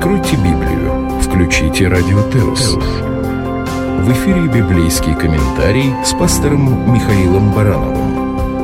Откройте Библию, включите Радио Теос. В эфире библейский комментарий с пастором Михаилом Барановым.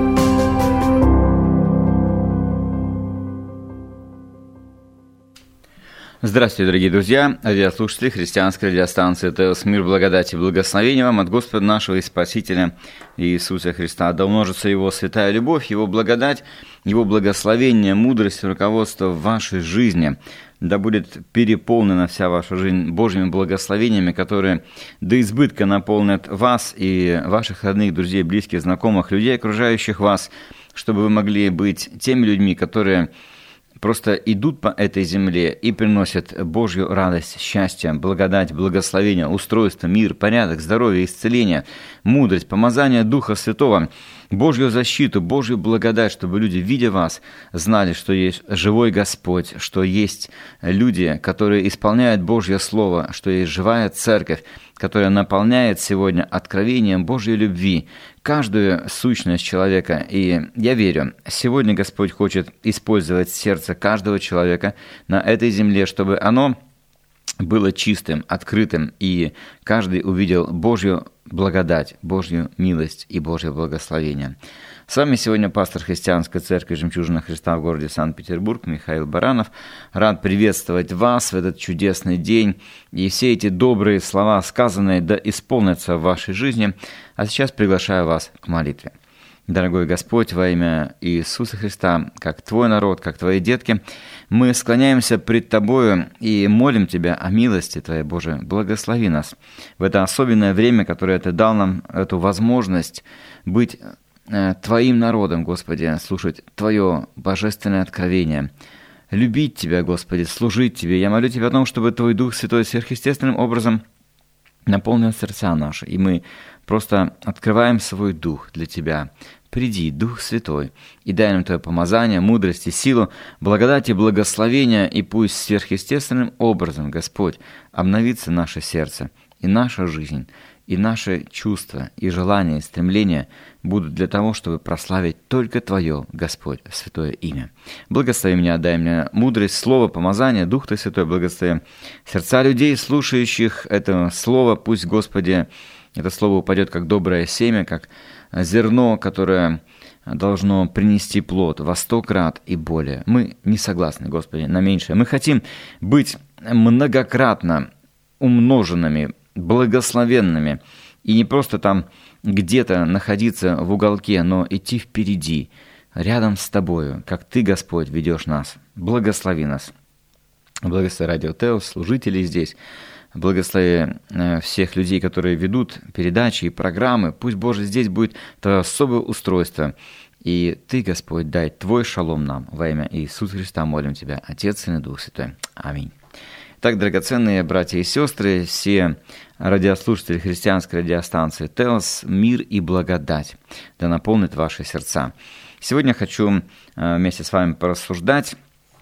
Здравствуйте, дорогие друзья, радиослушатели христианской радиостанции «Теос». Мир, благодать и благословение вам от Господа нашего и Спасителя Иисуса Христа. Да умножится Его святая любовь, Его благодать, Его благословение, мудрость и руководство в вашей жизни. Да будет переполнена вся ваша жизнь Божьими благословениями, которые до избытка наполнят вас и ваших родных, друзей, близких, знакомых, людей, окружающих вас, чтобы вы могли быть теми людьми, которые просто идут по этой земле и приносят Божью радость, счастье, благодать, благословение, устройство, мир, порядок, здоровье, исцеление, мудрость, помазание Духа Святого, Божью защиту, Божью благодать, чтобы люди, видя вас, знали, что есть живой Господь, что есть люди, которые исполняют Божье Слово, что есть живая церковь, которая наполняет сегодня откровением Божьей любви каждую сущность человека. И я верю, сегодня Господь хочет использовать сердце каждого человека на этой земле, чтобы оно было чистым, открытым, и каждый увидел Божью благодать, Божью милость и Божье благословение. С вами сегодня пастор христианской церкви «Жемчужина Христа» в городе Санкт-Петербург Михаил Баранов. Рад приветствовать вас в этот чудесный день. И все эти добрые слова, сказанные, да исполнятся в вашей жизни. А сейчас приглашаю вас к молитве. Дорогой Господь, во имя Иисуса Христа, как Твой народ, как Твои детки, мы склоняемся пред Тобою и молим Тебя о милости Твоей, Боже, благослови нас в это особенное время, которое Ты дал нам, эту возможность быть Твоим народом, Господи, слушать Твое божественное откровение, любить Тебя, Господи, служить Тебе. Я молю Тебя о том, чтобы Твой Дух Святой сверхъестественным образом наполнил сердца наши, и мы просто открываем свой Дух для Тебя. Приди, Дух Святой, и дай нам Твое помазание, мудрость и силу, благодать и благословение, и пусть сверхъестественным образом, Господь, обновится наше сердце и наша жизнь, и наши чувства, и желания, и стремления будут для того, чтобы прославить только Твое, Господь, святое имя. Благослови меня, дай мне мудрость, слово, помазание, Дух Ты Святой, благослови сердца людей, слушающих это слово. Пусть, Господи, это слово упадет как доброе семя, как зерно, которое должно принести плод во 100 крат и более. Мы не согласны, Господи, на меньшее. Мы хотим быть многократно умноженными, благословенными, и не просто там где-то находиться в уголке, но идти впереди, рядом с Тобою, как Ты, Господь, ведешь нас. Благослови нас. Благослови Радио Теос, служителей здесь. Благослови всех людей, которые ведут передачи и программы. Пусть, Боже, здесь будет Твое особое устройство. И Ты, Господь, дай Твой шалом нам. Во имя Иисуса Христа молим Тебя, Отец, Сын и Дух Святой. Аминь. Так, драгоценные братья и сестры, все радиослушатели христианской радиостанции «Теос», мир и благодать да наполнит ваши сердца. Сегодня хочу вместе с вами порассуждать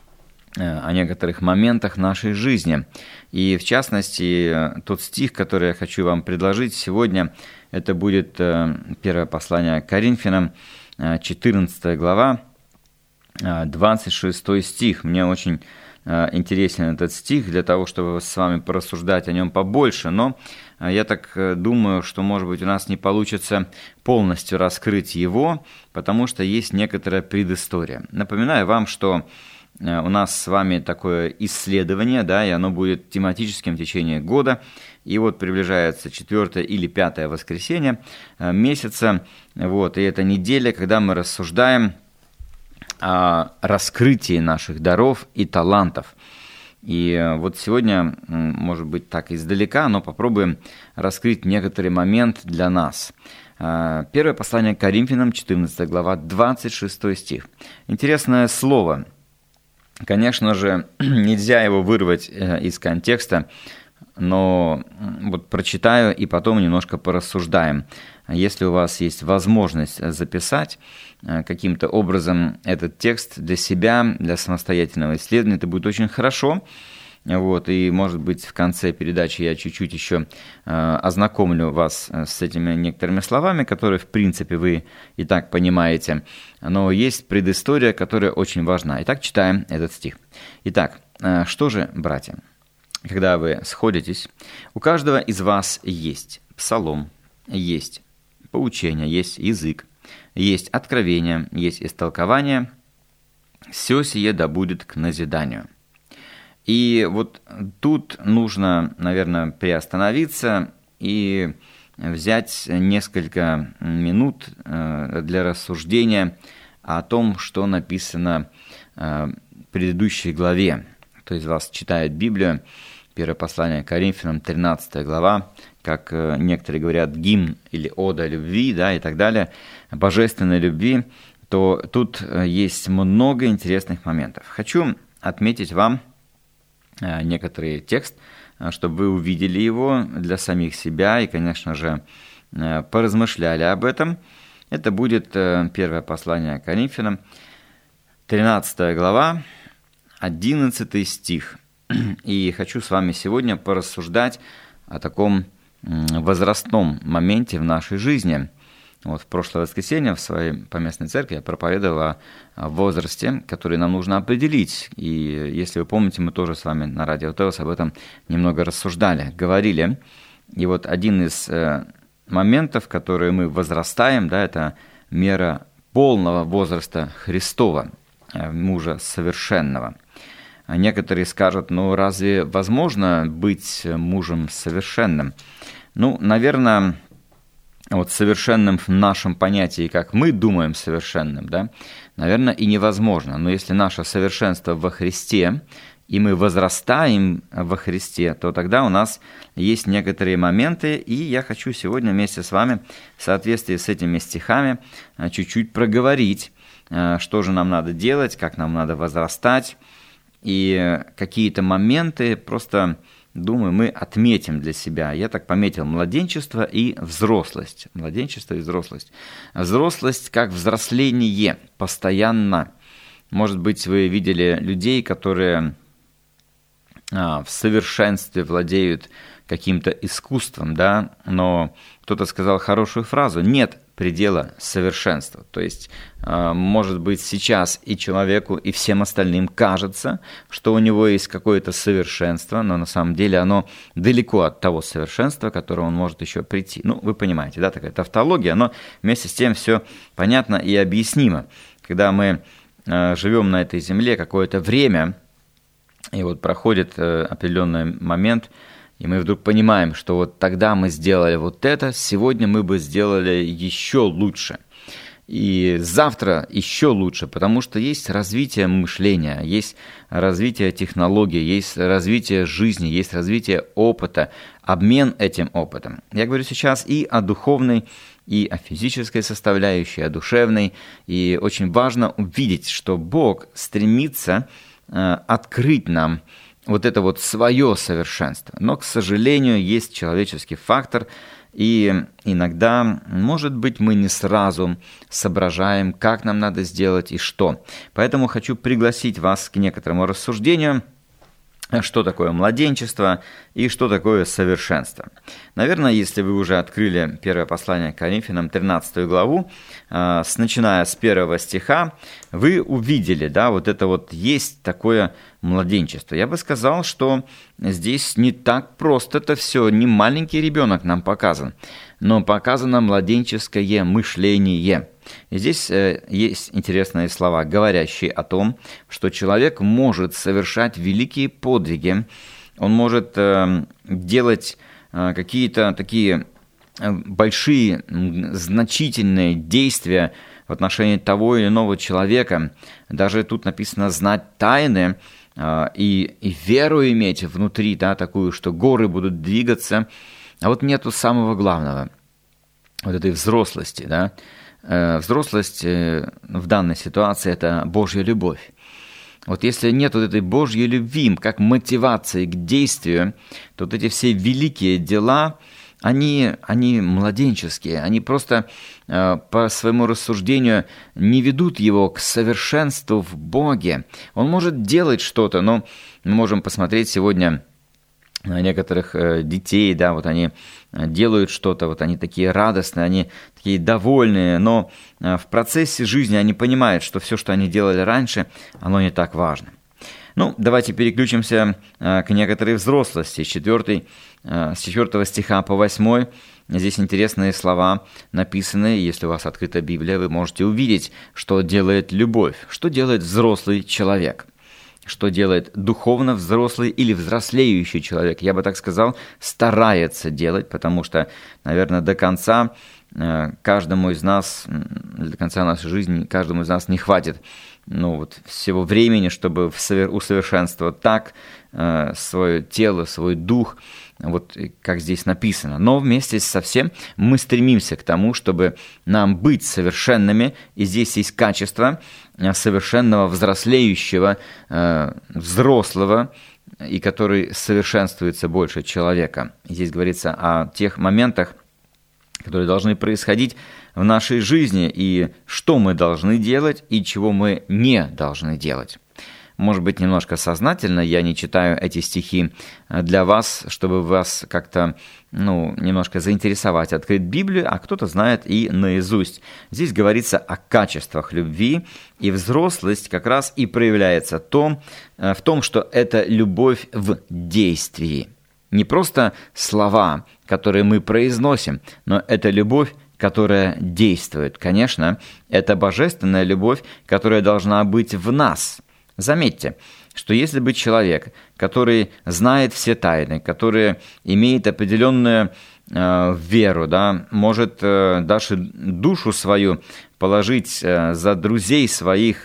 о некоторых моментах нашей жизни. И, в частности, тот стих, который я хочу вам предложить сегодня, это будет первое послание к Коринфянам, 14 глава, 26 стих. Мне очень интересен этот стих для того, чтобы с вами порассуждать о нем побольше, но я так думаю, что, может быть, у нас не получится полностью раскрыть его, потому что есть некоторая предыстория. Напоминаю вам, что у нас с вами такое исследование, да, и оно будет тематическим в течение года, и вот приближается 4 или 5 воскресенье месяца, вот, и это неделя, когда мы рассуждаем о раскрытии наших даров и талантов. И вот сегодня, может быть, так издалека, но попробуем раскрыть некоторый момент для нас. Первое послание к Коринфянам, 14 глава, 26 стих. Интересное слово. Конечно же, нельзя его вырвать из контекста, но вот прочитаю и потом немножко порассуждаем. Если у вас есть возможность записать каким-то образом этот текст для себя, для самостоятельного исследования, это будет очень хорошо. Вот, и, может быть, в конце передачи я чуть-чуть еще ознакомлю вас с этими некоторыми словами, которые, в принципе, вы и так понимаете. Но есть предыстория, которая очень важна. Итак, читаем этот стих. Итак, что же, братья? когда вы сходитесь, у каждого из вас есть псалом, есть поучение, есть язык, есть откровение, есть истолкование. Все сие да будет к назиданию. И вот тут нужно, наверное, приостановиться и взять несколько минут для рассуждения о том, что написано в предыдущей главе. Кто из вас читает Библию, первое послание к Коринфянам, 13 глава, как некоторые говорят, гимн или ода любви, да, и так далее, божественной любви, то тут есть много интересных моментов. Хочу отметить вам некоторый текст, чтобы вы увидели его для самих себя и, конечно же, поразмышляли об этом. Это будет первое послание к Коринфянам, 13 глава, 11 стих. И хочу с вами сегодня порассуждать о таком возрастном моменте в нашей жизни. Вот в прошлое воскресенье в своей поместной церкви я проповедовал о возрасте, который нам нужно определить. И если вы помните, мы тоже с вами на радио Теос об этом немного рассуждали, говорили. И вот один из моментов, которые мы возрастаем, да, это мера полного возраста Христова, мужа совершенного. А некоторые скажут, ну разве возможно быть мужем совершенным? Ну, наверное, вот совершенным в нашем понятии, как мы думаем совершенным, да, наверное, и невозможно. Но если наше совершенство во Христе, и мы возрастаем во Христе, то тогда у нас есть некоторые моменты, и я хочу сегодня вместе с вами в соответствии с этими стихами чуть-чуть проговорить, что же нам надо делать, как нам надо возрастать, и какие-то моменты просто, думаю, мы отметим для себя. Я так пометил младенчество и взрослость. Младенчество и взрослость. Взрослость как взросление постоянно. Может быть, вы видели людей, которые в совершенстве владеют каким-то искусством, да, но кто-то сказал хорошую фразу: нет предела совершенства. То есть, может быть, сейчас и человеку, и всем остальным кажется, что у него есть какое-то совершенство, но на самом деле оно далеко от того совершенства, к которому он может еще прийти. Ну, вы понимаете, да, такая тавтология, но вместе с тем все понятно и объяснимо. Когда мы живем на этой земле какое-то время, и вот проходит определенный момент, и мы вдруг понимаем, что вот тогда мы сделали вот это, сегодня мы бы сделали еще лучше. И завтра еще лучше, потому что есть развитие мышления, есть развитие технологий, есть развитие жизни, есть развитие опыта, обмен этим опытом. Я говорю сейчас и о духовной, и о физической составляющей, о душевной. И очень важно увидеть, что Бог стремится открыть нам вот это вот свое совершенство. Но, к сожалению, есть человеческий фактор, и иногда, может быть, мы не сразу соображаем, как нам надо сделать и что. Поэтому хочу пригласить вас к некоторому рассуждению, что такое младенчество и что такое совершенство. Наверное, если вы уже открыли первое послание к Коринфянам, 13 главу, начиная с 1 стиха, вы увидели, да, вот это вот есть такое младенчество. Я бы сказал, что здесь не так просто это все, не маленький ребенок нам показан, но показано младенческое мышление. И здесь есть интересные слова, говорящие о том, что человек может совершать великие подвиги, он может делать какие-то такие большие, значительные действия в отношении того или иного человека. Даже тут написано «знать тайны», и веру иметь внутри, да, такую, что горы будут двигаться. А вот нету самого главного, вот этой взрослости, да. Взрослость в данной ситуации – это Божья любовь. Вот если нет вот этой Божьей любви как мотивации к действию, то вот эти все великие дела, они младенческие, они просто по своему рассуждению не ведут его к совершенству в Боге. Он может делать что-то, но мы можем посмотреть сегодня на некоторых детей, да, вот они делают что-то, вот они такие радостные, они такие довольные, но в процессе жизни они понимают, что все, что они делали раньше, оно не так важно. Давайте переключимся к некоторой взрослости. С 4 стиха по 8 здесь интересные слова написаны. Если у вас открыта Библия, вы можете увидеть, что делает любовь, что делает взрослый человек, что делает духовно взрослый или взрослеющий человек. Я бы так сказал, старается делать, потому что, наверное, до конца каждому из нас, до конца нашей жизни, каждому из нас не хватит всего времени, чтобы усовершенствовать так свое тело, свой дух, как здесь написано. Но вместе со всем мы стремимся к тому, чтобы нам быть совершенными, и здесь есть качество совершенного взрослеющего, взрослого, и который совершенствуется больше человека. Здесь говорится о тех моментах, которые должны происходить в нашей жизни, и что мы должны делать, и чего мы не должны делать. Может быть, немножко сознательно я не читаю эти стихи для вас, чтобы вас как-то, немножко заинтересовать, открыть Библию, а кто-то знает и наизусть. Здесь говорится о качествах любви, и взрослость как раз и проявляется в том, что это любовь в действии. Не просто слова, которые мы произносим, но это любовь, которая действует. Конечно, это божественная любовь, которая должна быть в нас. Заметьте, что если бы человек, который знает все тайны, который имеет определенную веру, может даже душу свою положить за друзей своих,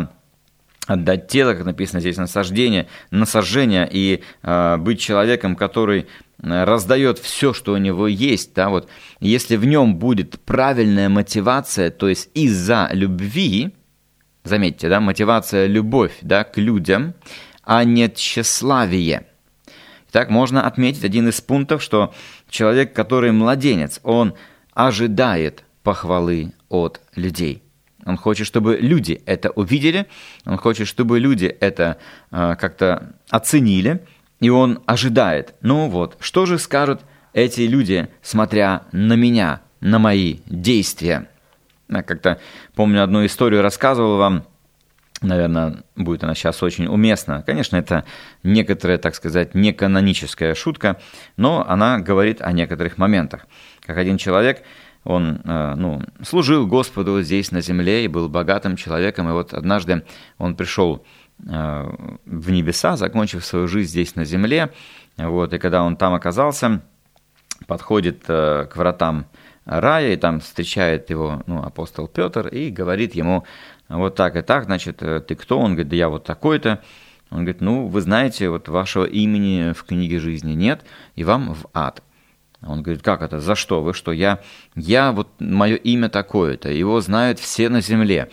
отдать тело, как написано здесь, на сожжение, и быть человеком, который раздает все, что у него есть, если в нем будет правильная мотивация, то есть из-за любви, заметьте, мотивация любовь, к людям, а не тщеславие. Итак, можно отметить один из пунктов, что человек, который младенец, он ожидает похвалы от людей. Он хочет, чтобы люди это увидели, он хочет, чтобы люди это как-то оценили, и он ожидает. Что же скажут эти люди, смотря на меня, на мои действия? Я как-то помню одну историю, рассказывал вам, наверное, будет она сейчас очень уместна. Конечно, это некоторая, так сказать, неканоническая шутка, но она говорит о некоторых моментах. Как один человек, он служил Господу здесь на земле и был богатым человеком, и однажды он пришел в небеса, закончив свою жизнь здесь на земле, и когда он там оказался, подходит к вратам рая, и там встречает его апостол Петр и говорит ему так и так, значит, ты кто? Он говорит, да я такой-то. Он говорит, вы знаете, вашего имени в книге жизни нет, и вам в ад. Он говорит, как это, за что, вы что, мое имя такое-то, его знают все на земле.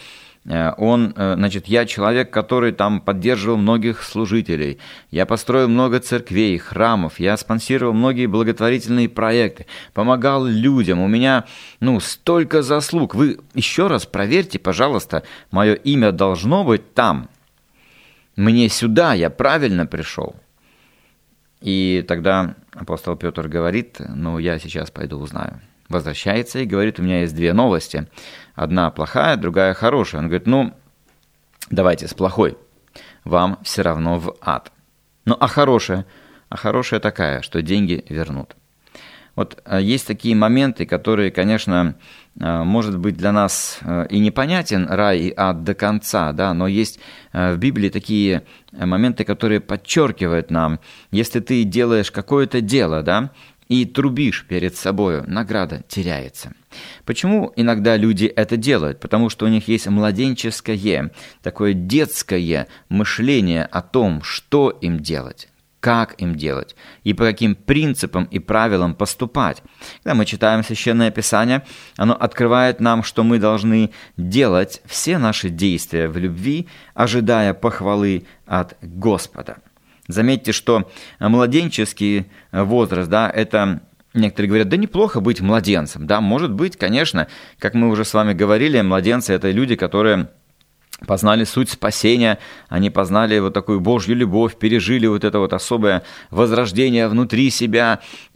Я человек, который там поддерживал многих служителей, я построил много церквей, храмов, я спонсировал многие благотворительные проекты, помогал людям, у меня, столько заслуг. Вы еще раз проверьте, пожалуйста, мое имя должно быть там. Мне сюда, я правильно пришел. И тогда апостол Петр говорит, я сейчас пойду узнаю. Возвращается и говорит, у меня есть две новости. Одна плохая, другая хорошая. Он говорит, давайте с плохой. Вам все равно в ад. А хорошая? А хорошая такая, что деньги вернут. Есть такие моменты, которые, конечно, может быть для нас и непонятен рай и ад до конца, но есть в Библии такие моменты, которые подчеркивают нам, если ты делаешь какое-то дело, и трубишь перед собою, награда теряется. Почему иногда люди это делают? Потому что у них есть младенческое, такое детское мышление о том, что им делать, как им делать и по каким принципам и правилам поступать. Когда мы читаем Священное Писание, оно открывает нам, что мы должны делать все наши действия в любви, ожидая похвалы от Господа. Заметьте, что младенческий возраст, это, некоторые говорят, да неплохо быть младенцем, может быть, конечно, как мы уже с вами говорили, младенцы – это люди, которые познали суть спасения, они познали вот такую Божью любовь, пережили вот это вот особое возрождение внутри себя,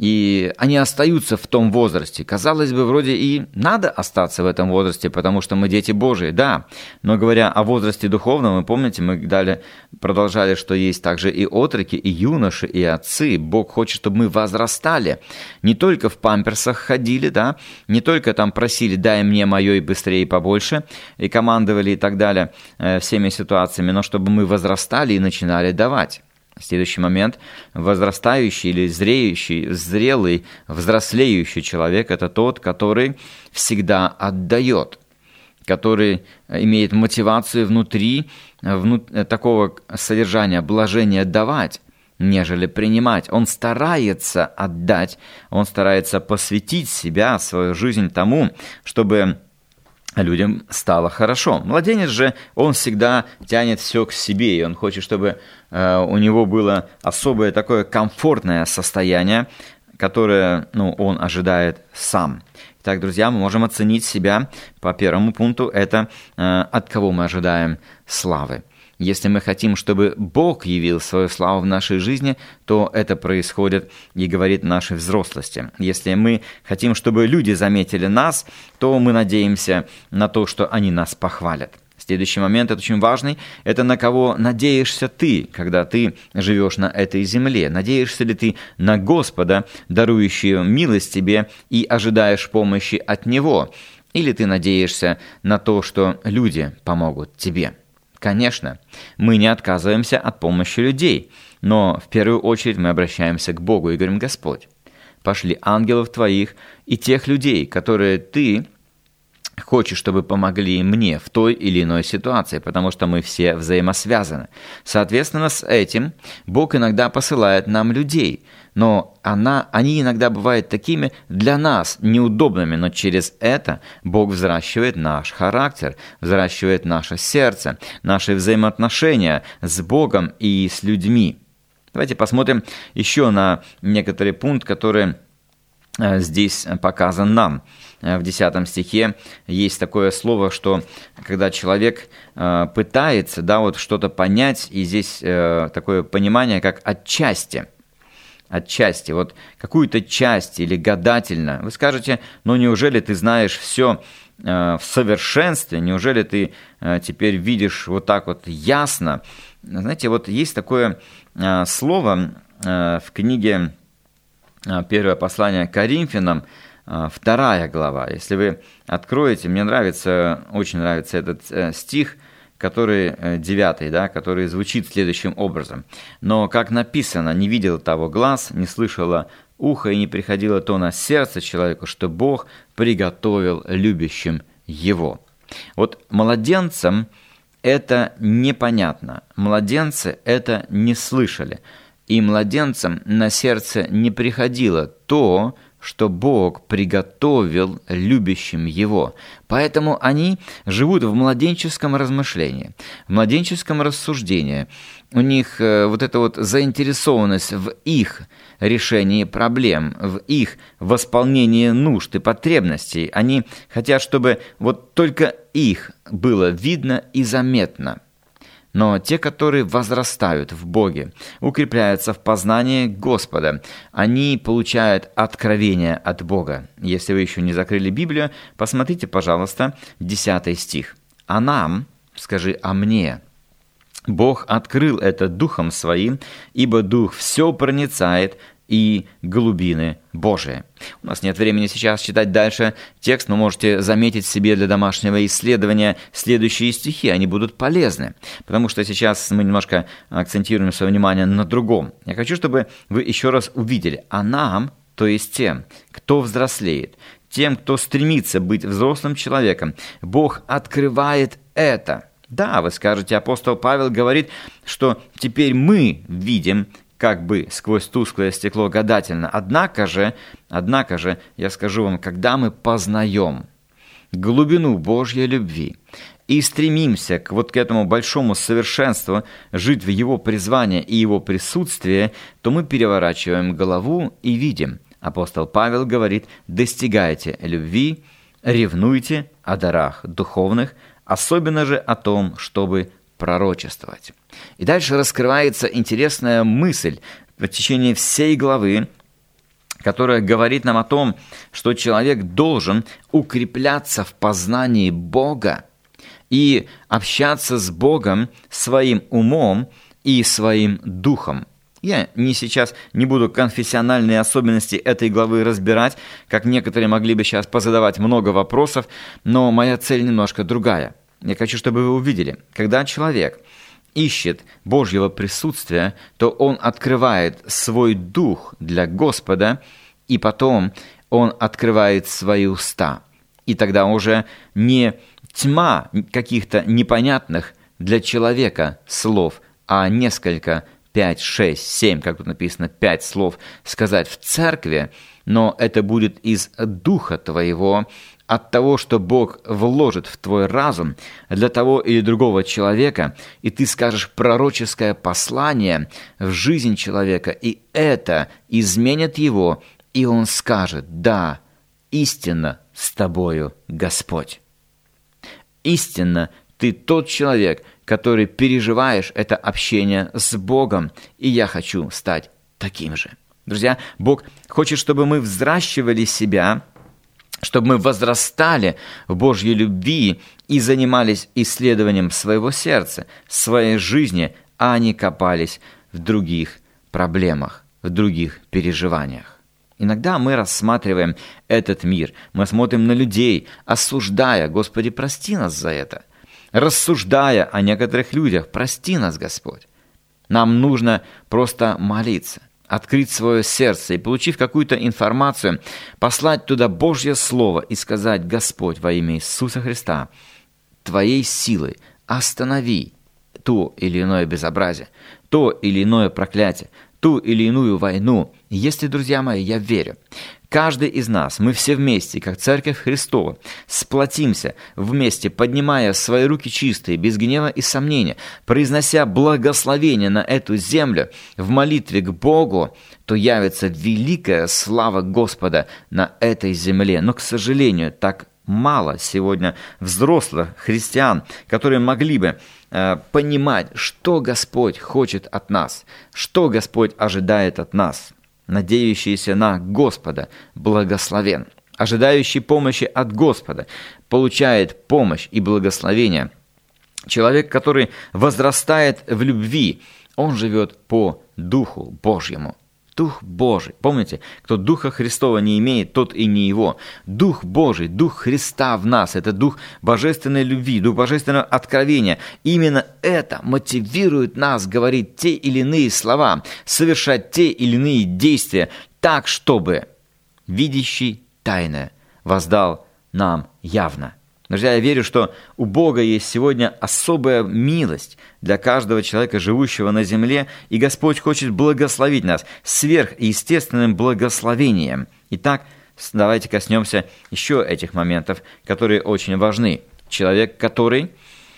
и они остаются в том возрасте. Казалось бы, вроде и надо остаться в этом возрасте, потому что мы дети Божии, да. Но говоря о возрасте духовном, вы помните, мы далее продолжали, что есть также и отроки, и юноши, и отцы. Бог хочет, чтобы мы возрастали. Не только в памперсах ходили, да, не только там просили «дай мне мое и быстрее, и побольше», и командовали и так далее, всеми ситуациями, но чтобы мы возрастали и начинали давать. Следующий момент. Возрастающий или зреющий, зрелый, взрослеющий человек – это тот, который всегда отдает, который имеет мотивацию внутри такого содержания, блажения давать, нежели принимать. Он старается отдать, он старается посвятить себя, свою жизнь тому, чтобы людям стало хорошо. Младенец же, он всегда тянет все к себе, и он хочет, чтобы у него было особое такое комфортное состояние, которое он ожидает сам. Итак, друзья, мы можем оценить себя по первому пункту, это от кого мы ожидаем славы. Если мы хотим, чтобы Бог явил свою славу в нашей жизни, то это происходит и говорит нашей взрослости. Если мы хотим, чтобы люди заметили нас, то мы надеемся на то, что они нас похвалят. Следующий момент, это очень важный, это на кого надеешься ты, когда ты живешь на этой земле. Надеешься ли ты на Господа, дарующего милость тебе, и ожидаешь помощи от Него? Или ты надеешься на то, что люди помогут тебе? Конечно, мы не отказываемся от помощи людей, но в первую очередь мы обращаемся к Богу и говорим: Господь, пошли ангелов Твоих и тех людей, которые Ты хочешь, чтобы помогли мне в той или иной ситуации, потому что мы все взаимосвязаны. Соответственно, с этим Бог иногда посылает нам людей, но они иногда бывают такими для нас неудобными, но через это Бог взращивает наш характер, взращивает наше сердце, наши взаимоотношения с Богом и с людьми. Давайте посмотрим еще на некоторый пункт, который здесь показан нам. В 10 стихе есть такое слово, что когда человек пытается что-то понять, и здесь такое понимание, как отчасти, вот какую-то часть или гадательно. Вы скажете: неужели ты знаешь все в совершенстве, неужели ты теперь видишь вот так вот ясно? Знаете, вот есть такое слово в книге «Первое послание к Коринфянам», 2 глава. Если вы откроете, мне очень нравится этот стих, который 9, который звучит следующим образом. «Но, как написано, не видел того глаз, не слышало ухо и не приходило то на сердце человеку, что Бог приготовил любящим его». Вот младенцам это непонятно, младенцы это не слышали, и младенцам на сердце не приходило то, что Бог приготовил любящим Его. Поэтому они живут в младенческом размышлении, в младенческом рассуждении. У них вот эта вот заинтересованность в их решении проблем, в их восполнении нужд и потребностей. Они хотят, чтобы вот только их было видно и заметно. Но те, которые возрастают в Боге, укрепляются в познании Господа, они получают откровение от Бога. Если вы еще не закрыли Библию, посмотрите, пожалуйста, 10 стих. «А нам, скажи, а мне, Бог открыл это Духом Своим, ибо Дух все проницает, и глубины Божии». У нас нет времени сейчас читать дальше текст, но можете заметить себе для домашнего исследования следующие стихи, они будут полезны, потому что сейчас мы немножко акцентируем свое внимание на другом. Я хочу, чтобы вы еще раз увидели, а нам, то есть тем, кто взрослеет, тем, кто стремится быть взрослым человеком, Бог открывает это. Да, вы скажете, апостол Павел говорит, что теперь мы видим как бы сквозь тусклое стекло гадательно. Однако же, я скажу вам, когда мы познаем глубину Божьей любви и стремимся к этому большому совершенству, жить в Его призвании и Его присутствии, то мы переворачиваем голову и видим. Апостол Павел говорит: достигайте любви, ревнуйте о дарах духовных, особенно же о том, чтобы пророчествовать. И дальше раскрывается интересная мысль в течение всей главы, которая говорит нам о том, что человек должен укрепляться в познании Бога и общаться с Богом своим умом и своим духом. Я сейчас не буду конфессиональные особенности этой главы разбирать, как некоторые могли бы сейчас позадавать много вопросов, но моя цель немножко другая. Я хочу, чтобы вы увидели, когда человек ищет Божьего присутствия, то он открывает свой дух для Господа, и потом он открывает свои уста. И тогда уже не тьма каких-то непонятных для человека слов, а несколько 5, 6, 7, как тут написано, 5 слов сказать в церкви, но это будет из духа твоего, от того, что Бог вложит в твой разум для того или другого человека, и ты скажешь пророческое послание в жизнь человека, и это изменит его, и он скажет: «Да, истинно с тобою Господь». Истинно ты тот человек, который переживаешь это общение с Богом, и я хочу стать таким же. Друзья, Бог хочет, чтобы мы взращивали себя, чтобы мы возрастали в Божьей любви и занимались исследованием своего сердца, своей жизни, а не копались в других проблемах, в других переживаниях. Иногда мы рассматриваем этот мир, мы смотрим на людей, осуждая: «Господи, прости нас за это», рассуждая о некоторых людях: «Прости нас, Господь». Нам нужно просто молиться, открыть свое сердце и, получив какую-то информацию, послать туда Божье Слово и сказать: «Господь, во имя Иисуса Христа, Твоей силой останови то или иное безобразие, то или иное проклятие, ту или иную войну». Если, друзья мои, я верю, каждый из нас, мы все вместе, как Церковь Христова, сплотимся вместе, поднимая свои руки чистые, без гнева и сомнения, произнося благословение на эту землю в молитве к Богу, то явится великая слава Господа на этой земле. Но, к сожалению, так мало сегодня взрослых христиан, которые могли бы понимать, что Господь хочет от нас, что Господь ожидает от нас. Надеющийся на Господа благословен. Ожидающий помощи от Господа получает помощь и благословение. Человек, который возрастает в любви, он живет по Духу Божьему. Дух Божий. Помните, кто Духа Христова не имеет, тот и не его. Дух Божий, Дух Христа в нас – это Дух божественной любви, Дух божественного откровения. Именно это мотивирует нас говорить те или иные слова, совершать те или иные действия так, чтобы видящий тайное воздал нам явно. Друзья, я верю, что у Бога есть сегодня особая милость для каждого человека, живущего на земле, и Господь хочет благословить нас сверхъестественным благословением. Итак, давайте коснемся еще этих моментов, которые очень важны. Человек, который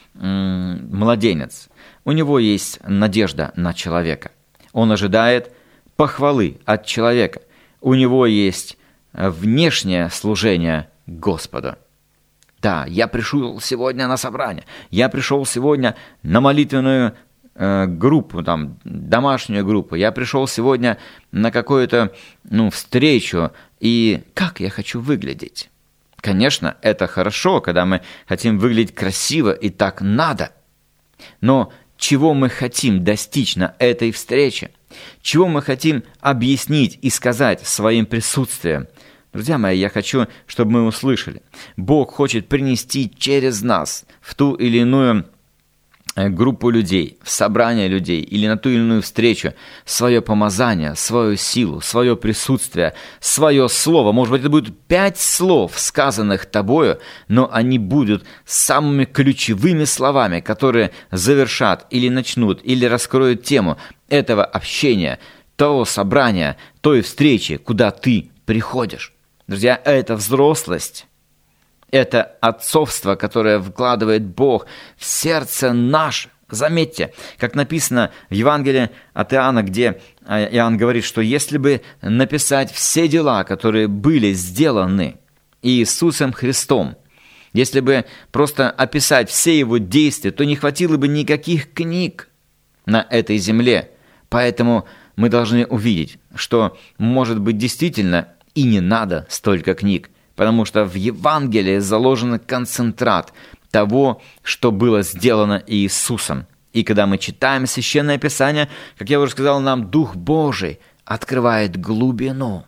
младенец, у него есть надежда на человека. Он ожидает похвалы от человека. У него есть внешнее служение Господу. Да, я пришел сегодня на собрание, я пришел сегодня на молитвенную группу, там, домашнюю группу, я пришел сегодня на какую-то встречу, и как я хочу выглядеть? Конечно, это хорошо, когда мы хотим выглядеть красиво, и так надо. Но чего мы хотим достичь на этой встрече? Чего мы хотим объяснить и сказать своим присутствием? Друзья мои, я хочу, чтобы мы услышали. Бог хочет принести через нас в ту или иную группу людей, в собрание людей или на ту или иную встречу свое помазание, свою силу, свое присутствие, свое слово. Может быть, это будет 5 слов, сказанных тобою, но они будут самыми ключевыми словами, которые завершат или начнут, или раскроют тему этого общения, того собрания, той встречи, куда ты приходишь. Друзья, это взрослость, это отцовство, которое вкладывает Бог в сердце наше. Заметьте, как написано в Евангелии от Иоанна, где Иоанн говорит, что если бы написать все дела, которые были сделаны Иисусом Христом, Если бы просто описать все его действия, то не хватило бы никаких книг на этой земле. Поэтому мы должны увидеть, что, может быть, действительно и не надо столько книг, потому что в Евангелии заложен концентрат того, что было сделано Иисусом. И когда мы читаем Священное Писание, как я уже сказал, нам Дух Божий открывает глубину.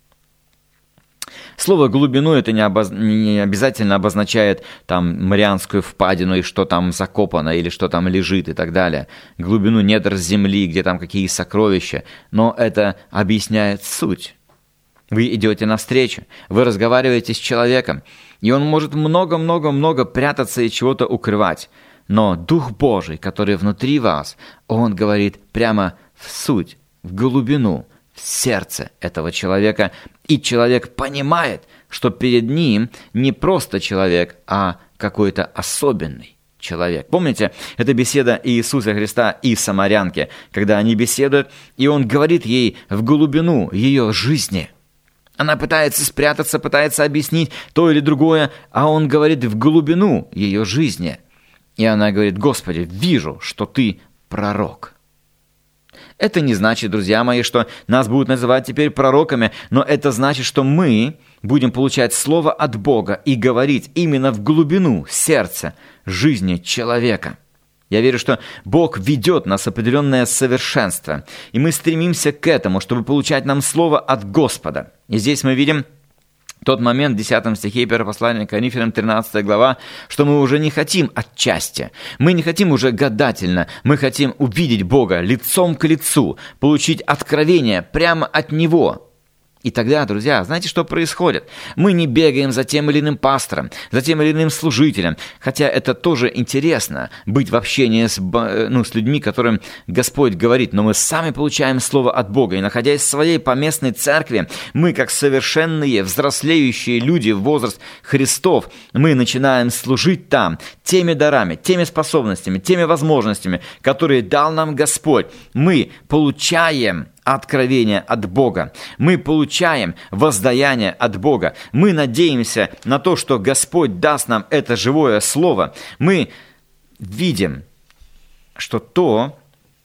Слово «глубину» это не обязательно обозначает там Марианскую впадину и что там закопано или что там лежит и так далее. Глубину недр земли, где там какие сокровища. Но это объясняет суть. Вы идете навстречу, вы разговариваете с человеком, и он может много-много-много прятаться и чего-то укрывать. Но Дух Божий, который внутри вас, он говорит прямо в суть, в глубину, в сердце этого человека, и человек понимает, что перед ним не просто человек, а какой-то особенный человек. Помните, это беседа Иисуса Христа и самарянки, когда они беседуют, и он говорит ей в глубину ее жизни. Она пытается спрятаться, пытается объяснить то или другое, а он говорит в глубину ее жизни. И она говорит: «Господи, вижу, что ты пророк». Это не значит, друзья мои, что нас будут называть теперь пророками, но это значит, что мы будем получать слово от Бога и говорить именно в глубину сердца жизни человека. Я верю, что Бог ведет нас в определенное совершенство, и мы стремимся к этому, чтобы получать нам слово от Господа. И здесь мы видим тот момент в 10 стихе 1 послания к Коринфянам, 13 глава, что мы уже не хотим отчасти, мы не хотим уже гадательно, мы хотим увидеть Бога лицом к лицу, получить откровение прямо от Него. И тогда, друзья, знаете, что происходит? Мы не бегаем за тем или иным пастором, за тем или иным служителем, хотя это тоже интересно, быть в общении с людьми, которым Господь говорит, но мы сами получаем слово от Бога, и находясь в своей поместной церкви, мы, как совершенные, взрослеющие люди в возраст Христов, мы начинаем служить там теми дарами, теми способностями, теми возможностями, которые дал нам Господь. Мы получаем откровение от Бога. Мы получаем воздаяние от Бога. Мы надеемся на то, что Господь даст нам это живое слово. Мы видим, что то,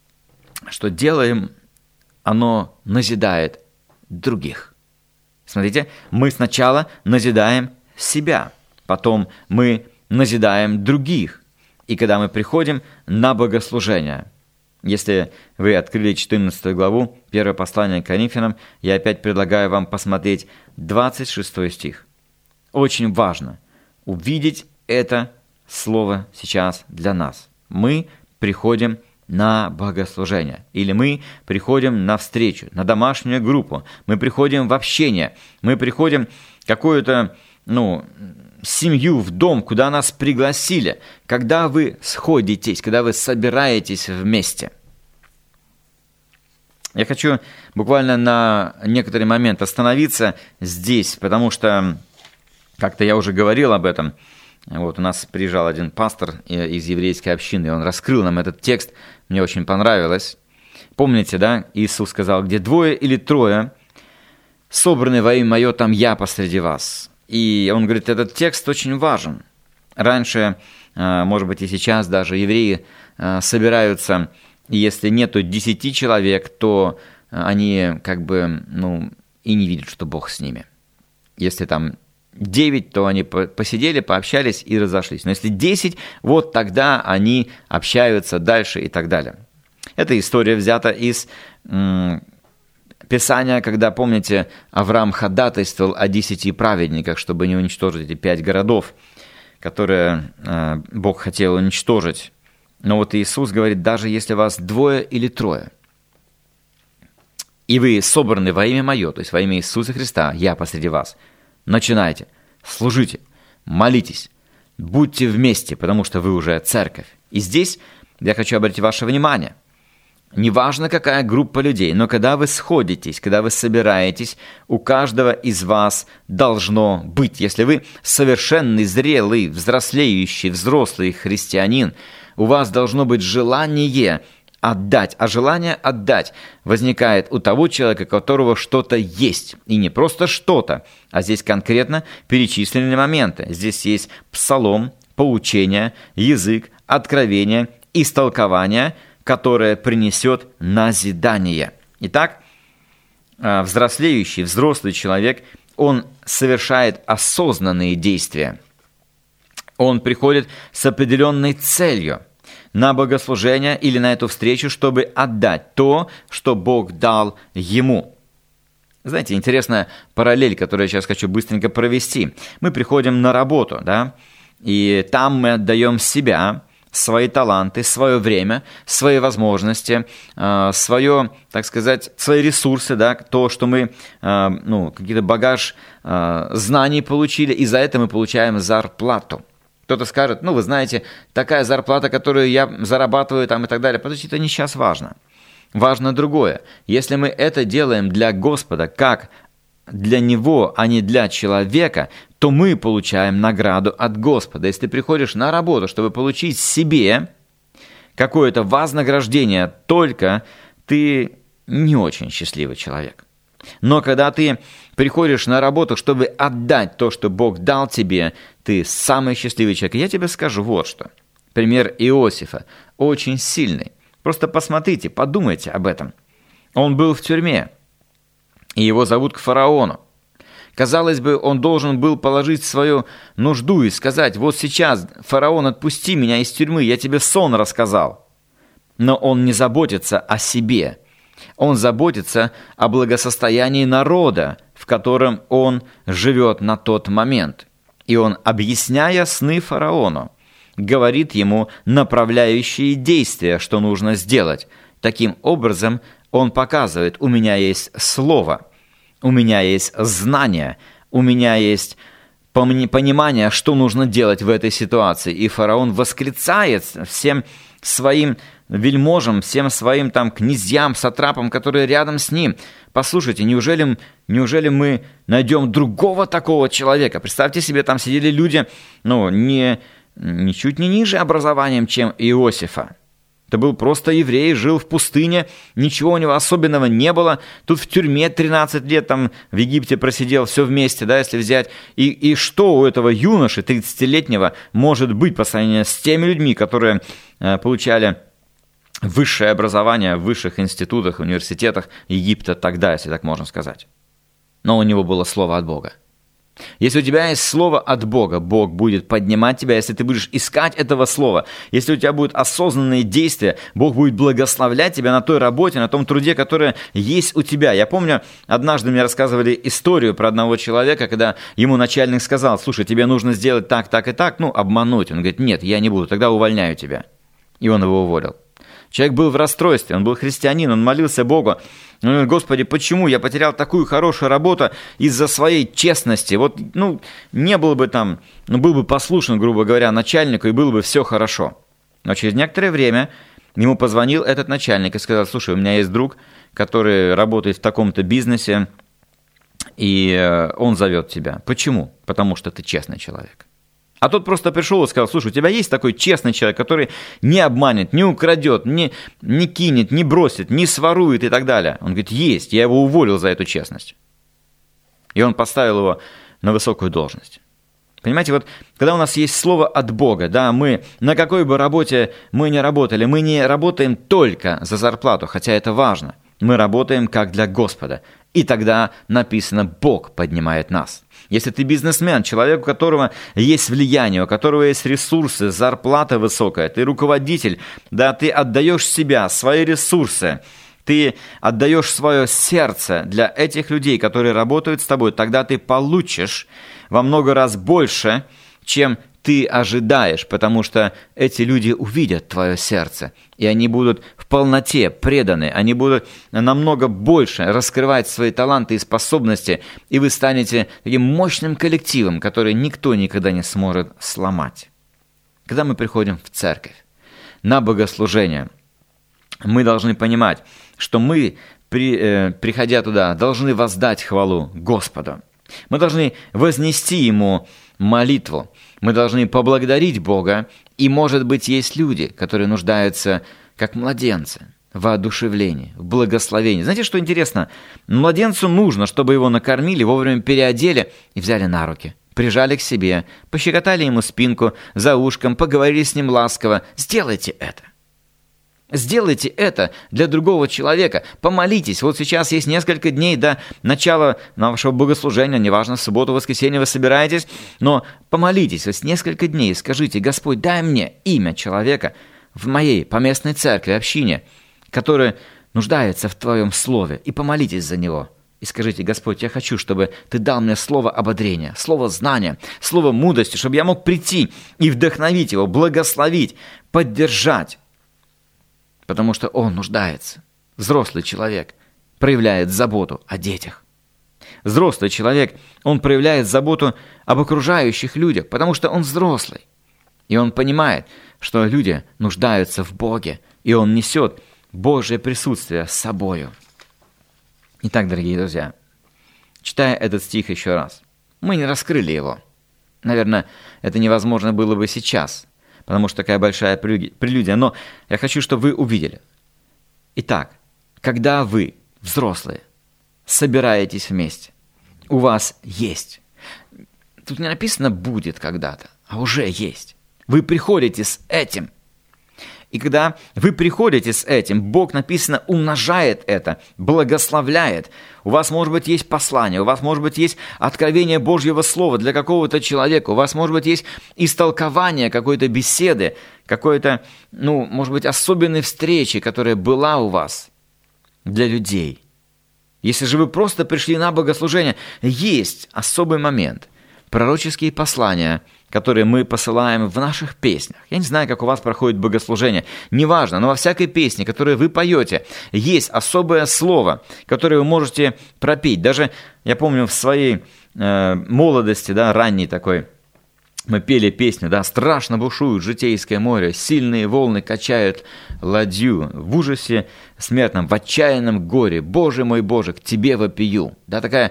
что делаем, оно назидает других. Смотрите, мы сначала назидаем себя, потом мы назидаем других. И когда мы приходим на богослужение, если вы открыли 14 главу, 1 послание к Коринфянам, я опять предлагаю вам посмотреть 26 стих. Очень важно увидеть это слово сейчас для нас. Мы приходим на богослужение, или мы приходим на встречу, на домашнюю группу, мы приходим в общение, мы приходим в какую-то, семью, в дом, куда нас пригласили, когда вы сходитесь, когда вы собираетесь вместе. Я хочу буквально на некоторый момент остановиться здесь, потому что, как-то я уже говорил об этом, вот у нас приезжал один пастор из еврейской общины, и он раскрыл нам этот текст, мне очень понравилось. Помните, да, Иисус сказал: «Где 2 или 3 собраны во имя Мое, там Я посреди вас». И он говорит, этот текст очень важен. Раньше, может быть, и сейчас даже евреи собираются, и если нету 10 человек, то они и не видят, что Бог с ними. Если там 9, то они посидели, пообщались и разошлись. Но если 10, вот тогда они общаются дальше и так далее. Эта история взята из Писания, когда, помните, Авраам ходатайствовал о 10 праведниках, чтобы не уничтожить эти 5 городов, которые Бог хотел уничтожить. Но вот Иисус говорит, даже если вас 2 или 3, и вы собраны во имя Мое, то есть во имя Иисуса Христа, Я посреди вас, начинайте, служите, молитесь, будьте вместе, потому что вы уже церковь. И здесь я хочу обратить ваше внимание. Неважно, какая группа людей, но когда вы сходитесь, когда вы собираетесь, у каждого из вас должно быть, если вы совершенный, зрелый, взрослеющий, взрослый христианин, у вас должно быть желание отдать, а желание отдать возникает у того человека, у которого что-то есть. И не просто что-то, а здесь конкретно перечислены моменты. Здесь есть псалом, поучение, язык, откровение, истолкование, которое принесет назидание. Итак, взрослый человек, он совершает осознанные действия. Он приходит с определенной целью на богослужение или на эту встречу, чтобы отдать то, что Бог дал ему. Знаете, интересная параллель, которую я сейчас хочу быстренько провести. Мы приходим на работу, да, и там мы отдаем себя, свои таланты, свое время, свои возможности, свое, так сказать, свои ресурсы, да, то, что мы, какие-то багаж знаний получили, и за это мы получаем зарплату. Кто-то скажет, вы знаете, такая зарплата, которую я зарабатываю там и так далее. Подождите, это не сейчас важно. Важно другое. Если мы это делаем для Господа, как для Него, а не для человека, то мы получаем награду от Господа. Если ты приходишь на работу, чтобы получить себе какое-то вознаграждение, только ты не очень счастливый человек. Но когда ты приходишь на работу, чтобы отдать то, что Бог дал тебе, ты самый счастливый человек. И я тебе скажу вот что. Пример Иосифа очень сильный. Просто посмотрите, подумайте об этом. Он был в тюрьме, и его зовут к фараону. Казалось бы, он должен был положить свою нужду и сказать, вот сейчас, фараон, отпусти меня из тюрьмы, я тебе сон рассказал. Но он не заботится о себе. Он заботится о благосостоянии народа, в котором он живет на тот момент. И он, объясняя сны фараону, говорит ему направляющие действия, что нужно сделать. Таким образом, он показывает, у меня есть слово, у меня есть знание, у меня есть понимание, что нужно делать в этой ситуации. И фараон восклицает всем своим вельможам, всем своим там князьям, сатрапам, которые рядом с ним. Послушайте, неужели мы найдем другого такого человека? Представьте себе, там сидели люди, ничуть не ниже образованием, чем Иосифа. Это был просто еврей, жил в пустыне, ничего у него особенного не было. Тут в тюрьме 13 лет, там в Египте просидел, все вместе, да, если взять. И что у этого юноши, 30-летнего, может быть по сравнению с теми людьми, которые получали высшее образование в высших институтах, университетах Египта тогда, если так можно сказать. Но у него было слово от Бога. Если у тебя есть слово от Бога, Бог будет поднимать тебя, если ты будешь искать этого слова. Если у тебя будут осознанные действия, Бог будет благословлять тебя на той работе, на том труде, который есть у тебя. Я помню, однажды мне рассказывали историю про одного человека, когда ему начальник сказал, слушай, тебе нужно сделать так, так и так, обмануть. Он говорит, нет, я не буду, тогда увольняю тебя. И он его уволил. Человек был в расстройстве, он был христианин, он молился Богу. Он говорит, Господи, почему я потерял такую хорошую работу из-за своей честности? Не был бы там, был бы послушен, грубо говоря, начальнику, и было бы все хорошо. Но через некоторое время ему позвонил этот начальник и сказал, слушай, у меня есть друг, который работает в таком-то бизнесе, и он зовет тебя. Почему? Потому что ты честный человек. А тот просто пришел и сказал, слушай, у тебя есть такой честный человек, который не обманет, не украдет, не кинет, не бросит, не сворует и так далее. Он говорит, есть, я его уволил за эту честность. И он поставил его на высокую должность. Понимаете, вот когда у нас есть слово от Бога, да, мы на какой бы работе мы ни работали, мы не работаем только за зарплату, хотя это важно. Мы работаем как для Господа. И тогда написано, Бог поднимает нас. Если ты бизнесмен, человек, у которого есть влияние, у которого есть ресурсы, зарплата высокая, ты руководитель, да, ты отдаешь себя, свои ресурсы, ты отдаешь свое сердце для этих людей, которые работают с тобой, тогда ты получишь во много раз больше, чем ты ожидаешь, потому что эти люди увидят твое сердце, и они будут в полноте преданы, они будут намного больше раскрывать свои таланты и способности, и вы станете таким мощным коллективом, который никто никогда не сможет сломать. Когда мы приходим в церковь, на богослужение, мы должны понимать, что мы, приходя туда, должны воздать хвалу Господу. Мы должны вознести Ему молитву. Мы должны поблагодарить Бога. И, может быть, есть люди, которые нуждаются как младенцы, в воодушевлении, в благословении. Знаете, что интересно? Младенцу нужно, чтобы его накормили, вовремя переодели и взяли на руки. Прижали к себе, пощекотали ему спинку, за ушком, поговорили с ним ласково. Сделайте это. Сделайте это для другого человека. Помолитесь. Вот сейчас есть несколько дней до начала нашего богослужения. Неважно, в субботу, воскресенье вы собираетесь. Но помолитесь. Вот несколько дней скажите: Господь, дай мне имя человека в моей поместной церкви, общине, который нуждается в Твоем слове. И помолитесь за него. И скажите: Господь, я хочу, чтобы Ты дал мне слово ободрения, слово знания, слово мудрости, чтобы я мог прийти и вдохновить его, благословить, поддержать. Потому что он нуждается. Взрослый человек проявляет заботу о детях. Взрослый человек, он проявляет заботу об окружающих людях, потому что он взрослый. И он понимает, что люди нуждаются в Боге, и он несет Божье присутствие с собою. Итак, дорогие друзья, читая этот стих еще раз, мы не раскрыли его. Наверное, это невозможно было бы сейчас, потому что такая большая прелюдия. Но я хочу, чтобы вы увидели. Итак, когда вы, взрослые, собираетесь вместе, у вас есть. Тут не написано «будет когда-то», а уже есть. Вы приходите с этим. И когда вы приходите с этим, Бог, написано, умножает это, благословляет. У вас, может быть, есть послание, у вас, может быть, есть откровение Божьего Слова для какого-то человека, у вас, может быть, есть истолкование какой-то беседы, какой-то, может быть, особенной встречи, которая была у вас для людей. Если же вы просто пришли на богослужение, есть особый момент, пророческие послания, которые мы посылаем в наших песнях. Я не знаю, как у вас проходит богослужение, неважно, но во всякой песне, которую вы поете, есть особое слово, которое вы можете пропеть. Даже, я помню, в своей молодости, ранней такой, мы пели песню, страшно бушует житейское море, сильные волны качают ладью, в ужасе смертном, в отчаянном горе, Боже мой Боже, к Тебе вопию. Такая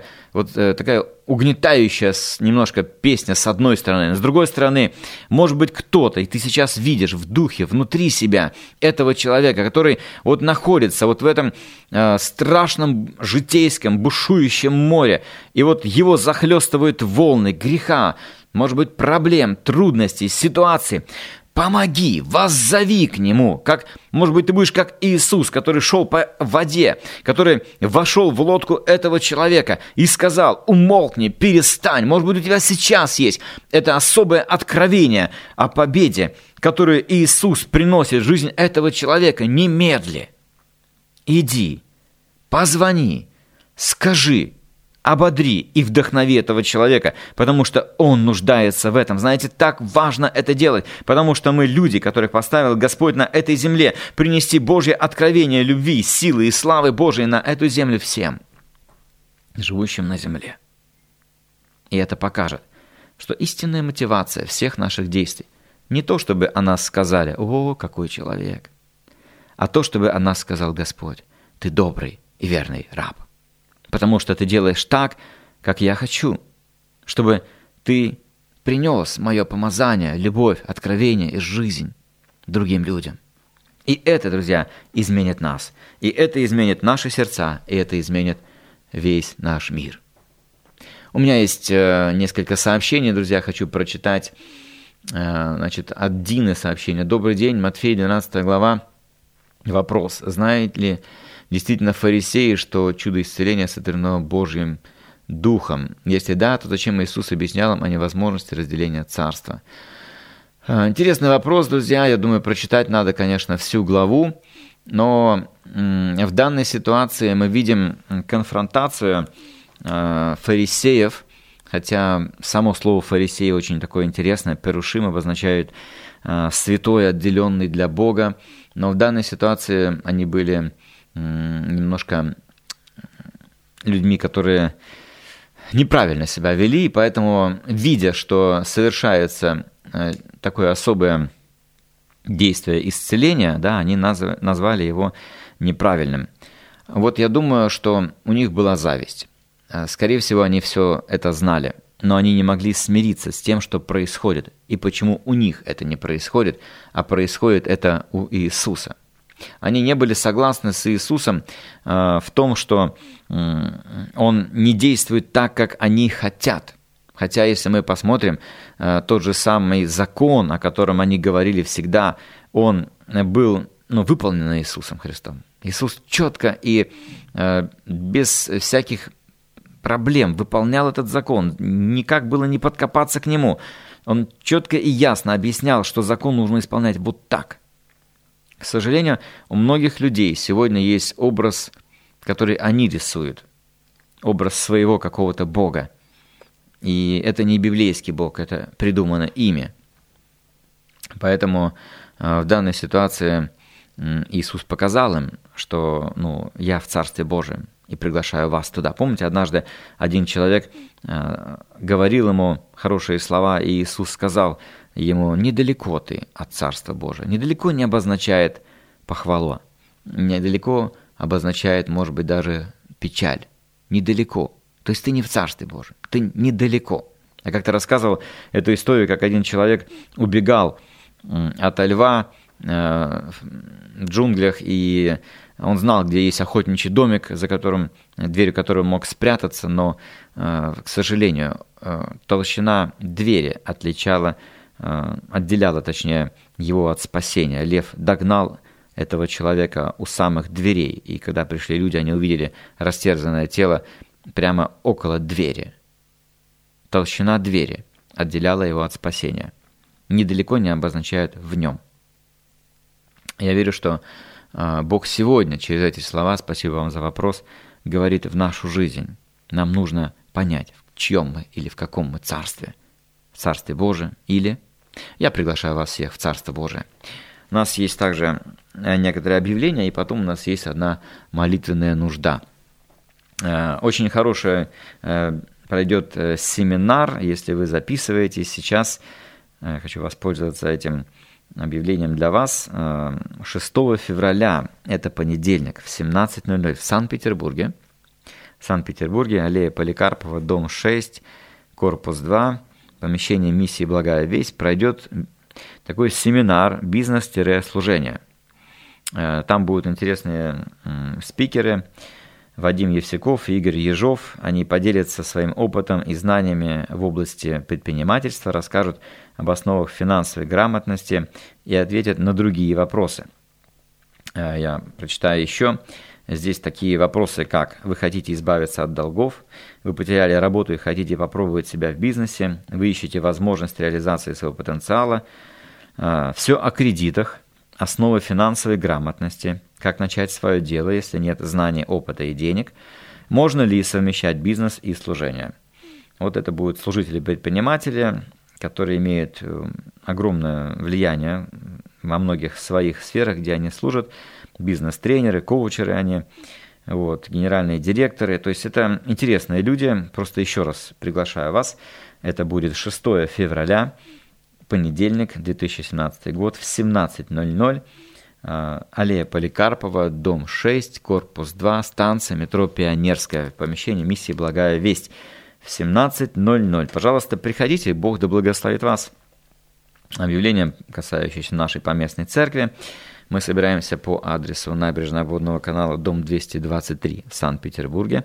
угнетающая немножко песня с одной стороны. С другой стороны, может быть, кто-то, и ты сейчас видишь в духе, внутри себя этого человека, который находится в этом страшном житейском бушующем море, и его захлестывают волны греха, может быть, проблем, трудностей, ситуаций. Помоги, воззови к Нему. Может быть, ты будешь как Иисус, который шел по воде, который вошел в лодку этого человека и сказал: умолкни, перестань. Может быть, у тебя сейчас есть это особое откровение о победе, которую Иисус приносит в жизнь этого человека. Немедли. Иди, позвони, скажи, ободри и вдохнови этого человека, потому что он нуждается в этом. Знаете, так важно это делать, потому что мы люди, которых поставил Господь на этой земле, принести Божье откровение любви, силы и славы Божией на эту землю всем, живущим на земле. И это покажет, что истинная мотивация всех наших действий не то, чтобы о нас сказали: «О, какой человек», а то, чтобы о нас сказал Господь: «Ты добрый и верный раб». Потому что ты делаешь так, как я хочу, чтобы ты принес мое помазание, любовь, откровение и жизнь другим людям. И это, друзья, изменит нас. И это изменит наши сердца, и это изменит весь наш мир. У меня есть несколько сообщений, друзья, хочу прочитать. От Дины сообщение. Добрый день, Матфея, 12 глава. Вопрос. Знает ли действительно фарисеи, что чудо исцеления сотворено Божьим Духом? Если да, то зачем Иисус объяснял им о невозможности разделения царства? Интересный вопрос, друзья. Я думаю, прочитать надо, конечно, всю главу, но в данной ситуации мы видим конфронтацию фарисеев, хотя само слово «фарисей» очень такое интересное. Перушим обозначает святой, отделенный для Бога, но в данной ситуации они были немножко людьми, которые неправильно себя вели, и поэтому, видя, что совершается такое особое действие исцеления, они назвали его неправильным. Я думаю, что у них была зависть. Скорее всего, они все это знали, но они не могли смириться с тем, что происходит, и почему у них это не происходит, а происходит это у Иисуса. Они не были согласны с Иисусом в том, что Он не действует так, как они хотят. Хотя, если мы посмотрим, тот же самый закон, о котором они говорили всегда, он был выполнен Иисусом Христом. Иисус четко и без всяких проблем выполнял этот закон. Никак было не подкопаться к нему. Он четко и ясно объяснял, что закон нужно исполнять вот так. К сожалению, у многих людей сегодня есть образ, который они рисуют. Образ своего какого-то Бога. И это не библейский Бог, это придумано ими. Поэтому в данной ситуации Иисус показал им, что я в Царстве Божьем и приглашаю вас туда. Помните, однажды один человек говорил ему хорошие слова, и Иисус сказал ему: недалеко ты от Царства Божия. Недалеко не обозначает похвалу. Недалеко обозначает, может быть, даже печаль. Недалеко. То есть ты не в Царстве Божьем, ты недалеко. Я как-то рассказывал эту историю, как один человек убегал от льва в джунглях, и он знал, где есть охотничий домик, за которым, дверью которого мог спрятаться, но, к сожалению, толщина двери отделяла его от спасения. Лев догнал этого человека у самых дверей, и когда пришли люди, они увидели растерзанное тело прямо около двери. Толщина двери отделяла его от спасения. Недалеко не обозначает в нем. Я верю, что Бог сегодня через эти слова, спасибо вам за вопрос, говорит в нашу жизнь. Нам нужно понять, в чьем мы или в каком мы царстве. В Царстве Божьем или... Я приглашаю вас всех в Царство Божие. У нас есть также некоторые объявления, и потом у нас есть одна молитвенная нужда. Очень хороший пройдет семинар, если вы записываетесь сейчас. Хочу воспользоваться этим объявлением для вас. 6 февраля, это понедельник, в 17:00 в Санкт-Петербурге. В Санкт-Петербурге, аллея Поликарпова, дом 6, корпус 2, помещение миссии «Благая весть», пройдет такой семинар «Бизнес-служение». Там будут интересные спикеры. Вадим Евсяков и Игорь Ежов. Они поделятся своим опытом и знаниями в области предпринимательства, расскажут об основах финансовой грамотности и ответят на другие вопросы. Я прочитаю еще. Здесь такие вопросы, как: вы хотите избавиться от долгов, вы потеряли работу и хотите попробовать себя в бизнесе, вы ищете возможность реализации своего потенциала, все о кредитах, основы финансовой грамотности, как начать свое дело, если нет знаний, опыта и денег, можно ли совмещать бизнес и служение. Вот это будут служители-предприниматели, которые имеют огромное влияние во многих своих сферах, где они служат, бизнес-тренеры, коучеры они, генеральные директоры. То есть это интересные люди. Просто еще раз приглашаю вас. Это будет 6 февраля, понедельник, 2017 год, в 17:00. Аллея Поликарпова, дом 6, корпус 2, станция метро Пионерская, помещение миссии «Благая весть» в 17:00. Пожалуйста, приходите, Бог да благословит вас. Объявление, касающееся нашей поместной церкви. Мы собираемся по адресу Набережная Обводного канала, дом 223 в Санкт-Петербурге.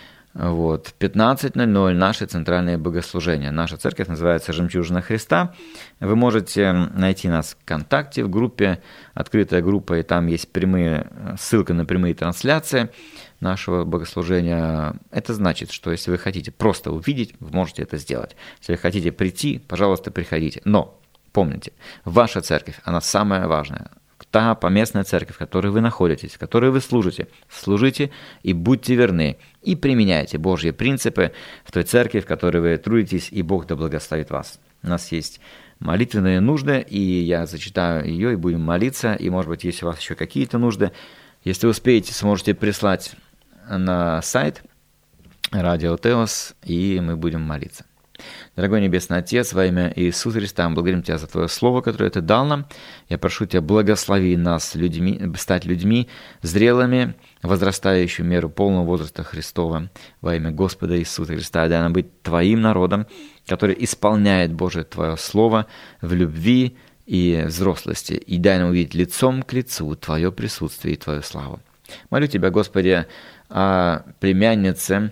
В 15:00 наши центральные богослужения. Наша церковь называется «Жемчужина Христа». Вы можете найти нас ВКонтакте, в группе, открытая группа, и там есть ссылка на прямые трансляции нашего богослужения. Это значит, что если вы хотите просто увидеть, вы можете это сделать. Если вы хотите прийти, пожалуйста, приходите. Но помните, ваша церковь, она самая важная. Та поместная церковь, в которой вы находитесь, в которой вы служите, служите и будьте верны, и применяйте Божьи принципы в той церкви, в которой вы трудитесь, и Бог да благословит вас. У нас есть молитвенные нужды, и я зачитаю ее, и будем молиться, и, может быть, если у вас еще какие-то нужды, если успеете, сможете прислать на сайт Радио Теос, и мы будем молиться. Дорогой Небесный Отец, во имя Иисуса Христа, мы благодарим Тебя за Твое Слово, которое Ты дал нам. Я прошу Тебя, благослови нас стать людьми зрелыми, возрастающими в меру полного возраста Христова. Во имя Господа Иисуса Христа, дай нам быть Твоим народом, который исполняет, Боже, Твое Слово в любви и взрослости, и дай нам увидеть лицом к лицу Твое присутствие и Твою славу. Молю Тебя, Господи, о племяннице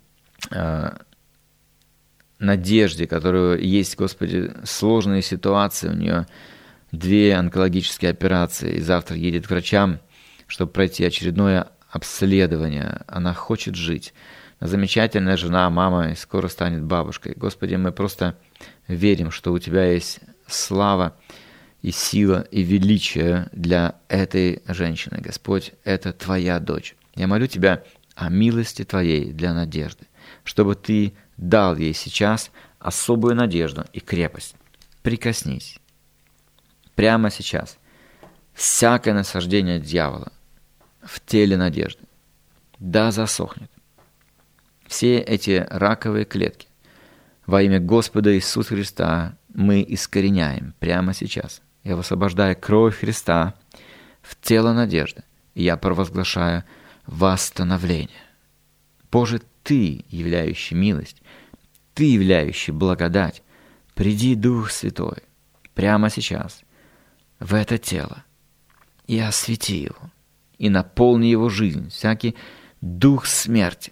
Надежде, которая есть, Господи, сложные ситуации, у нее 2 онкологические операции, и завтра едет к врачам, чтобы пройти очередное обследование. Она хочет жить. Она замечательная жена, мама, и скоро станет бабушкой. Господи, мы просто верим, что у Тебя есть слава и сила и величие для этой женщины. Господь, это Твоя дочь. Я молю Тебя о милости Твоей для Надежды, чтобы Ты дал ей сейчас особую надежду и крепость. Прикоснись. Прямо сейчас. Всякое насаждение дьявола в теле Надежды да засохнет. Все эти раковые клетки во имя Господа Иисуса Христа мы искореняем прямо сейчас. Я высвобождаю кровь Христа в тело Надежды, и я провозглашаю восстановление. Боже, Ты, являющий милость, Ты, являющий благодать, приди, Дух Святой, прямо сейчас в это тело и освети его, и наполни его жизнь, всякий дух смерти,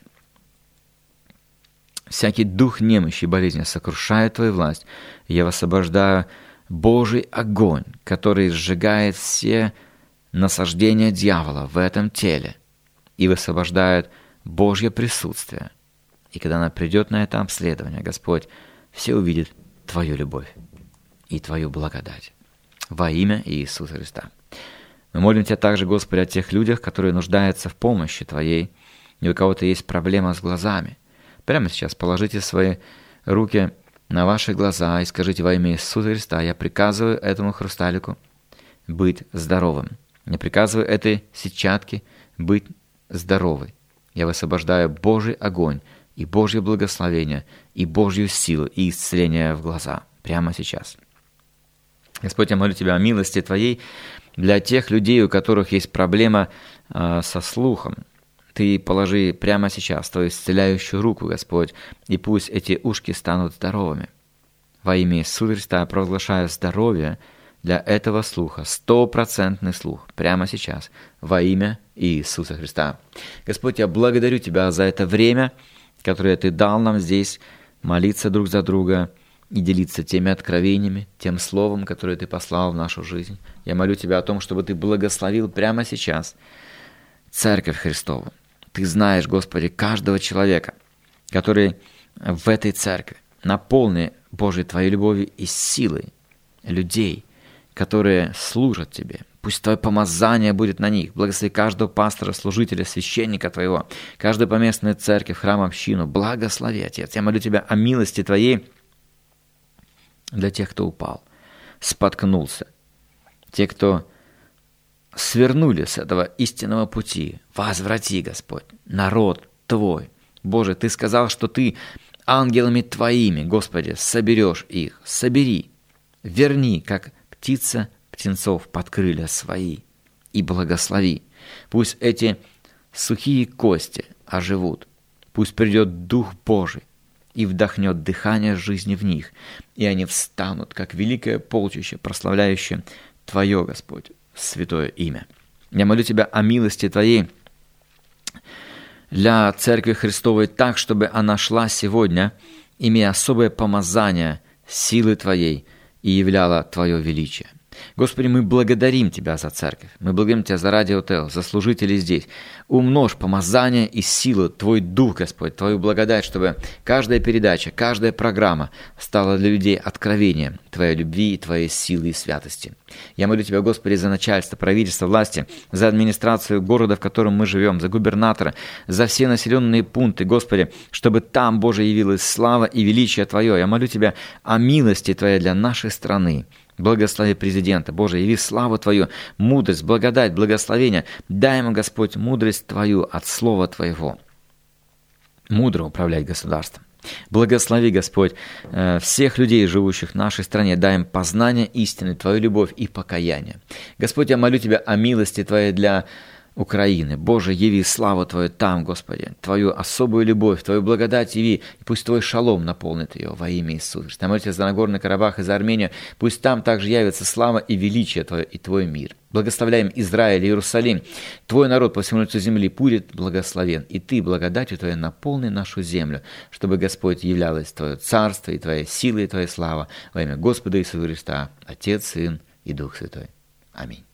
всякий дух немощи и болезни сокрушает Твою власть. Я высвобождаю Божий огонь, который сжигает все насаждения дьявола в этом теле и высвобождает Божье присутствие. И когда она придет на это обследование, Господь, все увидят Твою любовь и Твою благодать. Во имя Иисуса Христа. Мы молим Тебя также, Господи, о тех людях, которые нуждаются в помощи Твоей, и у кого-то есть проблема с глазами. Прямо сейчас положите свои руки на ваши глаза и скажите: во имя Иисуса Христа я приказываю этому хрусталику быть здоровым. Я приказываю этой сетчатке быть здоровой. Я высвобождаю Божий огонь и Божье благословение, и Божью силу, и исцеление в глаза прямо сейчас. Господь, я молю Тебя о милости Твоей для тех людей, у которых есть проблема со слухом. Ты положи прямо сейчас Твою исцеляющую руку, Господь, и пусть эти ушки станут здоровыми. Во имя Иисуса Христа я провозглашаю здоровье для этого слуха, 100% слух, прямо сейчас, во имя Иисуса Христа. Господь, я благодарю Тебя за это время, которое Ты дал нам здесь, молиться друг за друга и делиться теми откровениями, тем словом, которое Ты послал в нашу жизнь. Я молю Тебя о том, чтобы Ты благословил прямо сейчас Церковь Христову. Ты знаешь, Господи, каждого человека, который в этой церкви. Наполни, Божьей, Твоей любовью и силой людей, которые служат Тебе. Пусть Твое помазание будет на них. Благослови каждого пастора, служителя, священника Твоего, каждую поместную церковь, храм, общину. Благослови, Отец. Я молю Тебя о милости Твоей для тех, кто упал, споткнулся, те, кто свернули с этого истинного пути. Возврати, Господь, народ Твой. Боже, Ты сказал, что Ты ангелами Твоими, Господи, соберешь их. Собери, верни, как птица птенцов под крылья свои, и благослови. Пусть эти сухие кости оживут. Пусть придет Дух Божий и вдохнет дыхание жизни в них, и они встанут, как великое полчище, прославляющее Твое, Господь, святое имя. Я молю Тебя о милости Твоей для Церкви Христовой так, чтобы она шла сегодня, имея особое помазание силы Твоей и являла Твое величие. Господи, мы благодарим Тебя за церковь, мы благодарим Тебя за Радио Теос, за служителей здесь. Умножь помазание и силу, Твой Дух, Господь, Твою благодать, чтобы каждая передача, каждая программа стала для людей откровением Твоей любви и Твоей силы и святости. Я молю Тебя, Господи, за начальство, правительство, власти, за администрацию города, в котором мы живем, за губернатора, за все населенные пункты, Господи, чтобы там, Боже, явилась слава и величие Твое. Я молю Тебя о милости Твоей для нашей страны. Благослови президента, Боже, яви славу Твою, мудрость, благодать, благословение. Дай ему, Господь, мудрость Твою от Слова Твоего. Мудро управлять государством. Благослови, Господь, всех людей, живущих в нашей стране. Дай им познание истины, Твою любовь и покаяние. Господь, я молю Тебя о милости Твоей для Украины. Боже, яви славу Твою там, Господи, Твою особую любовь, Твою благодать яви, и пусть Твой шалом наполнит ее во имя Иисуса. Там молитесь за Нагорный Карабах и за Армению, пусть там также явится слава и величие Твое и Твой мир. Благословляем Израиль и Иерусалим. Твой народ по всему лицу земли будет благословен, и Ты благодатью Твоей наполни нашу землю, чтобы, Господь, являлось Твое царство и Твоя сила и Твоя слава во имя Господа Иисуса Христа, Отец, Сын и Дух Святой. Аминь.